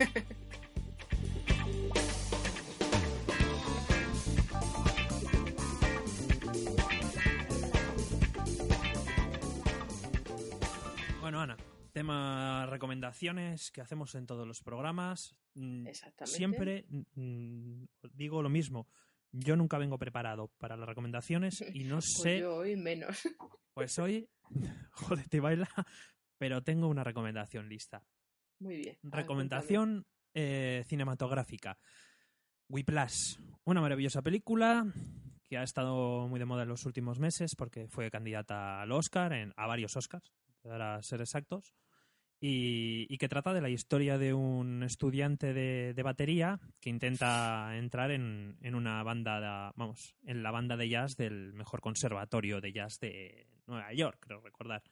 Bueno, Ana, tema recomendaciones que hacemos en todos los programas. Exactamente. Siempre mm, digo lo mismo. Yo nunca vengo preparado para las recomendaciones y no Pues sé... yo hoy menos. Pues hoy, joder, te baila, pero tengo una recomendación lista. Muy bien. Recomendación eh, cinematográfica. Whiplash, una maravillosa película que ha estado muy de moda en los últimos meses porque fue candidata al Oscar, en, a varios Oscars, para ser exactos, y, y que trata de la historia de un estudiante de, de batería que intenta entrar en, en una banda, de, vamos, en la banda de jazz del mejor conservatorio de jazz de Nueva York, creo recordar.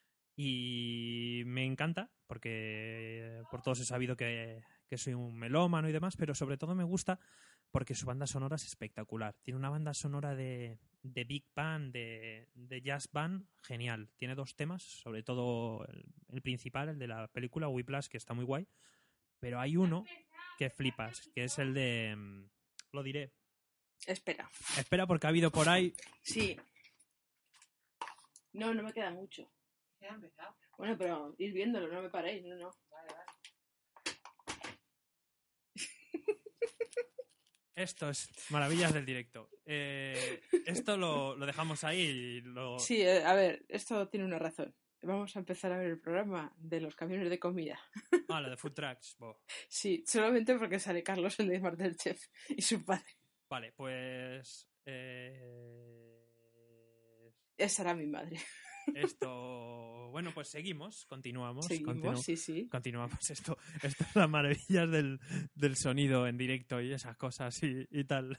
Y me encanta porque por todos he sabido que, que soy un melómano y demás, pero sobre todo me gusta porque su banda sonora es espectacular. Tiene una banda sonora de, de big band, de, de jazz band, genial. Tiene dos temas, sobre todo el, el principal, el de la película Whiplash, que está muy guay, pero hay uno que flipas, que es el de... Lo diré. Espera. Espera porque ha habido por ahí... Sí. No, no me queda mucho. ¿Ya ha empezado? Bueno, pero ir viéndolo, no me paréis, no, no. Vale, vale. Esto es maravillas del directo. Eh, esto lo, lo dejamos ahí y lo... Sí, eh, a ver, esto tiene una razón. Vamos a empezar a ver el programa de los camiones de comida. Ah, la de Food Trucks. Bo. Sí, solamente porque sale Carlos, el de Masterchef, y su padre. Vale, pues... Eh... Esa era mi madre. Esto... Bueno, pues seguimos, continuamos. Seguimos, continu... sí, sí. Continuamos. Esto, esto es las maravillas del, del sonido en directo y esas cosas y, y tal.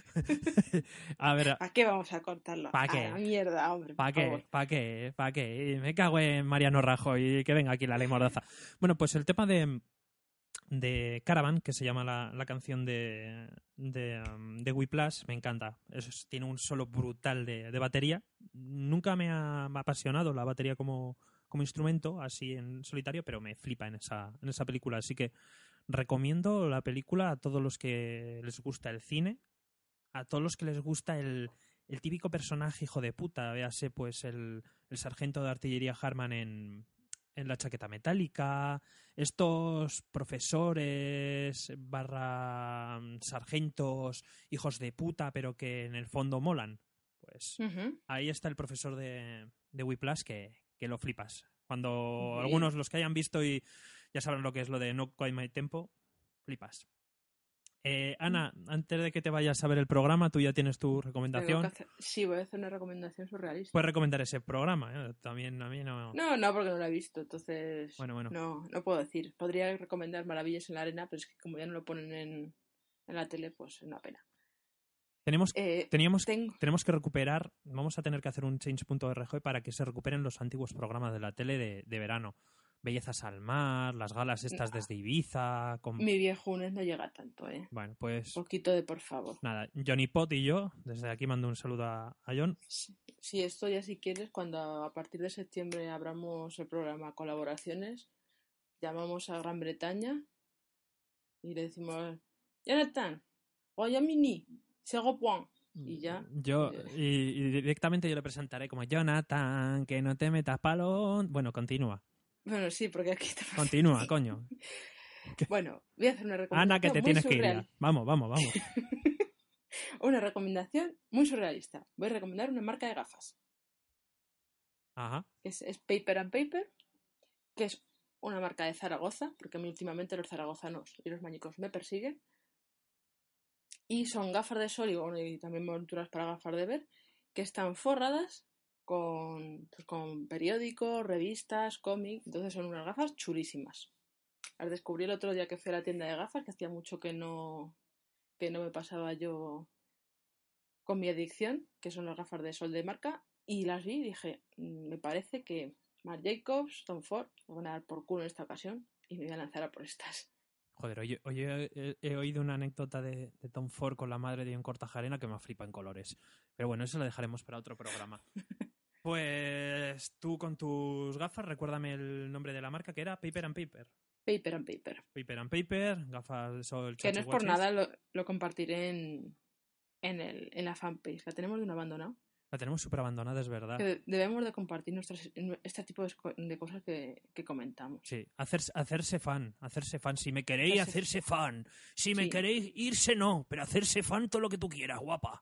A ver... ¿Para qué vamos a cortarlo? ¿Para qué? A la mierda, hombre. ¿Para por qué? favor. ¿Para qué? ¿Para qué? Me cago en Mariano Rajoy y que venga aquí la ley mordaza. Bueno, pues el tema de... de Caravan, que se llama la, la canción de, de, um, de Whiplash, me encanta. Es, tiene un solo brutal de, de batería. Nunca me ha, me ha apasionado la batería como, como instrumento, así en solitario, pero me flipa en esa, en esa película. Así que recomiendo la película a todos los que les gusta el cine, a todos los que les gusta el, el típico personaje hijo de puta. Véase pues el, el sargento de artillería Harman en... en La chaqueta metálica, estos profesores barra sargentos hijos de puta pero que en el fondo molan, pues Uh-huh. ahí está el profesor de, de Whiplash que, que lo flipas. Cuando Bien. algunos, los que hayan visto y ya sabrán lo que es lo de No Quite My Tempo, flipas. Eh, Ana, antes de que te vayas a ver el programa, tú ya tienes tu Tengo recomendación. que hacer- Sí, voy a hacer una recomendación surrealista. Puedes recomendar ese programa, ¿eh? También a mí no... No, no, porque no lo he visto, entonces Bueno, bueno. no, no puedo decir. Podría recomendar Maravillas en la Arena, pero es que como ya no lo ponen en, en la tele, pues es una pena. Tenemos, Eh, teníamos, tengo... tenemos que recuperar, vamos a tener que hacer un change punto org para que se recuperen los antiguos programas de la tele de, de verano. Bellezas al mar, las galas estas desde Ibiza... Con... Mi viejo Unes no llega tanto, ¿eh? Bueno, pues Poquito de por favor. nada, Johnny Pot y yo, desde aquí mando un saludo a, a John. Sí, sí, esto ya si quieres, cuando a partir de septiembre abramos el programa Colaboraciones, llamamos a Gran Bretaña y le decimos, Jonathan, Guayamini, Sego Point. Y ya. Yo, eh, y, y directamente yo le presentaré como Jonathan, que no te metas palón. Bueno, continúa, Bueno, sí, porque aquí te... continúa, coño. Bueno, voy a hacer una recomendación Ana, que te muy tienes que ir surreal. ya. Vamos, vamos, vamos. Una recomendación muy surrealista. Voy a recomendar una marca de gafas. Ajá. Es, es Paper and Paper, que es una marca de Zaragoza, porque a mí últimamente los zaragozanos y los mañicos me persiguen. Y son gafas de sol y, bueno, y también monturas para gafas de ver, que están forradas con, pues, con periódicos, revistas, cómics. Entonces son unas gafas chulísimas. las descubrí el otro día que fui a la tienda de gafas, que hacía mucho que no, que no me pasaba yo con mi adicción, que son las gafas de sol de marca, y las vi y dije, me parece que Marc Jacobs, Tom Ford, me van a dar por culo en esta ocasión y me voy a lanzar a por estas. Joder, hoy, hoy he, he, he oído una anécdota de, de Tom Ford con la madre de John Cortajarena que me flipa en colores. Pero bueno, eso lo dejaremos para otro programa. Pues tú con tus gafas, recuérdame el nombre de la marca, que era Paper and Paper. Paper and Paper. Paper and Paper, gafas de sol. Que no es por nada, lo, lo compartiré en, en, el, en la fanpage. La tenemos de un abandonado. La tenemos súper abandonada, es verdad. Que debemos de compartir nuestras, este tipo de, de cosas que, que comentamos. Sí, hacerse, hacerse fan, hacerse fan. Si me queréis, hacerse, hacerse fan. Si me sí. queréis, irse no, pero hacerse fan todo lo que tú quieras, guapa.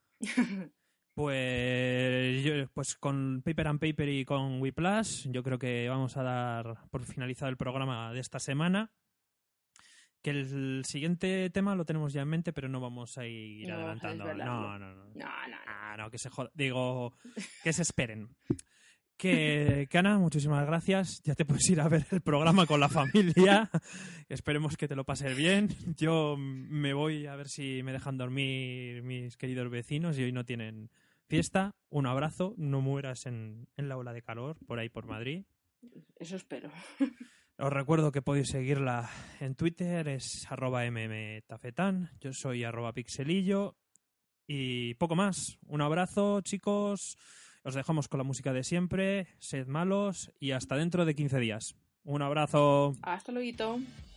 Pues, yo, pues con Paper and Paper y con Whiplash, yo creo que vamos a dar por finalizado el programa de esta semana. Que el siguiente tema lo tenemos ya en mente, pero no vamos a ir no, adelantando. No, no, no. No, no, no. Ah, no, que se joda. Digo, que se esperen. Que, que Ana, muchísimas gracias. Ya te puedes ir a ver el programa con la familia. Esperemos que te lo pases bien. Yo me voy a ver si me dejan dormir mis queridos vecinos y hoy no tienen fiesta. Un abrazo. No mueras en, en la ola de calor por ahí por Madrid. Eso espero. Os recuerdo que podéis seguirla en Twitter, es arroba mmtafetán. Yo soy arroba pixelillo. Y poco más. Un abrazo, chicos. Os dejamos con la música de siempre. Sed malos y hasta dentro de quince días. Un abrazo. Hasta luego.